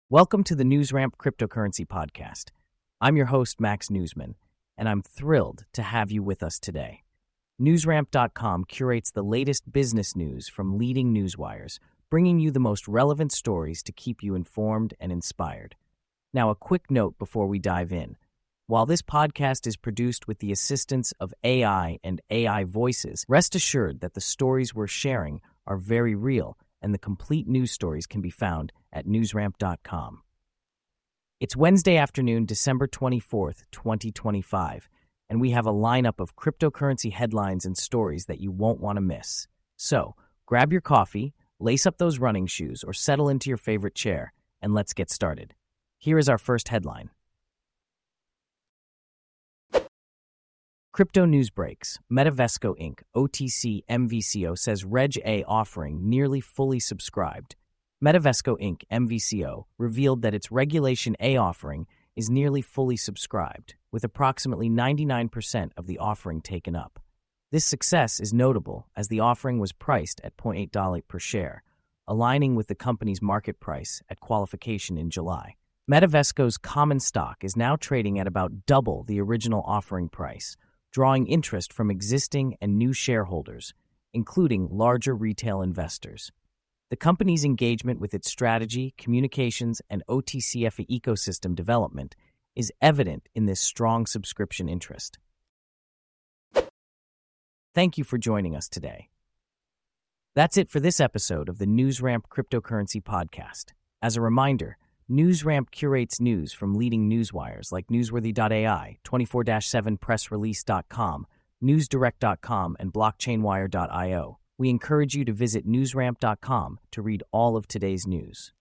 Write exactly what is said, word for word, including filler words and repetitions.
Welcome to the NewsRamp Cryptocurrency Podcast. I'm your host, Max Newsman, and I'm thrilled to have you with us today. NewsRamp dot com curates the latest business news from leading newswires, bringing you the most relevant stories to keep you informed and inspired. Now, a quick note before we dive in. While this podcast is produced with the assistance of A I and A I voices, rest assured that the stories we're sharing are very real, and the complete news stories can be found at NewsRamp dot com. It's Wednesday afternoon, December twenty-fourth, twenty twenty-five, and we have a lineup of cryptocurrency headlines and stories that you won't want to miss. So, grab your coffee, lace up those running shoes, or settle into your favorite chair, and let's get started. Here is our first headline. Crypto news breaks. Metavesco Incorporated, O T C M V C O, says Reg A offering nearly fully subscribed. Metavesco Incorporated, M V C O, revealed that its Regulation A offering is nearly fully subscribed, with approximately ninety-nine percent of the offering taken up. This success is notable as the offering was priced at zero point eight dollars per share, aligning with the company's market price at qualification in July. Metavesco's common stock is now trading at about double the original offering price, drawing interest from existing and new shareholders, including larger retail investors. The company's engagement with its strategy, communications, and O T C F ecosystem development is evident in this strong subscription interest. Thank you for joining us today. That's it for this episode of the NewsRamp Cryptocurrency Podcast. As a reminder, NewsRamp curates news from leading newswires like Newsworthy dot A I, twenty-four seven press release dot com, newsdirect dot com, and blockchainwire dot io. We encourage you to visit NewsRamp dot com to read all of today's news.